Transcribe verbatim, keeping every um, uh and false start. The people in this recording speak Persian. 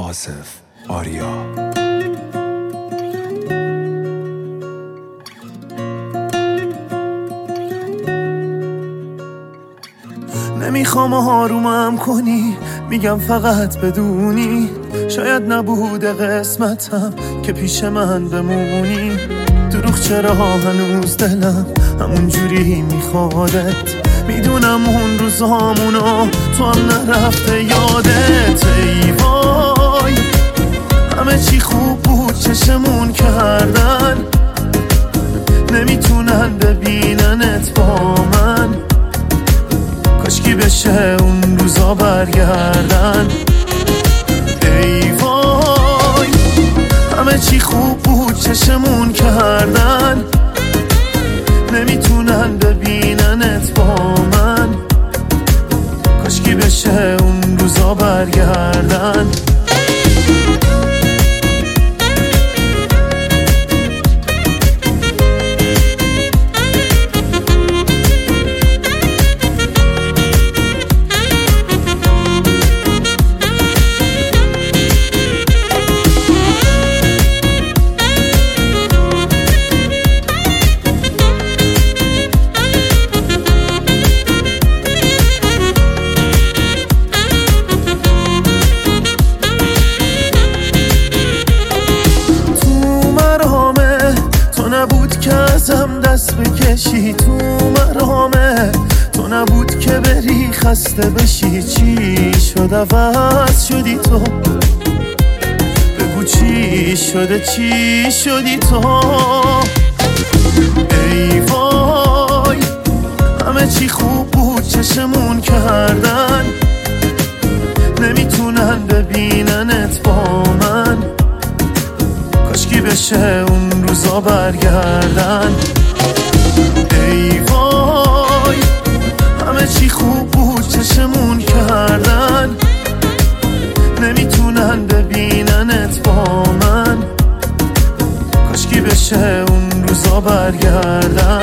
آصف آریا. نمیخوام آرومم کنی، میگم فقط بدونی شاید نبوده قسمتم که پیش من بمونی. دروغ چرا هنوز دلم همون جوری میخوادت، میدونم اون روزامونو تو هم نرفته یادت. ای وای همه چی خوب بود چشمون کردن، نمیتونن ببیننت با من. کاشکی بشه اون روزا برگردن. ای وای همه چی خوب بود چشمون کردن، نمیتونن ببیننت با من. کاشکی بشه اون روزا برگردن. نبود که ازم دست بکشی، تو مرامه تو نبود که بری خسته بشی. چی شد عوض شدی تو؟ بگو چی شده چی شدی تو؟ ای وای همه چی خوب بود چشمون کردن، نمیتونن ببیننت با من. کاشکی بشه اون روزا برگردن. ای وای همه چی خوب بود چشمون کردن، نمیتونن ببیننت با من. کاشکی بشه اون روزا برگردن.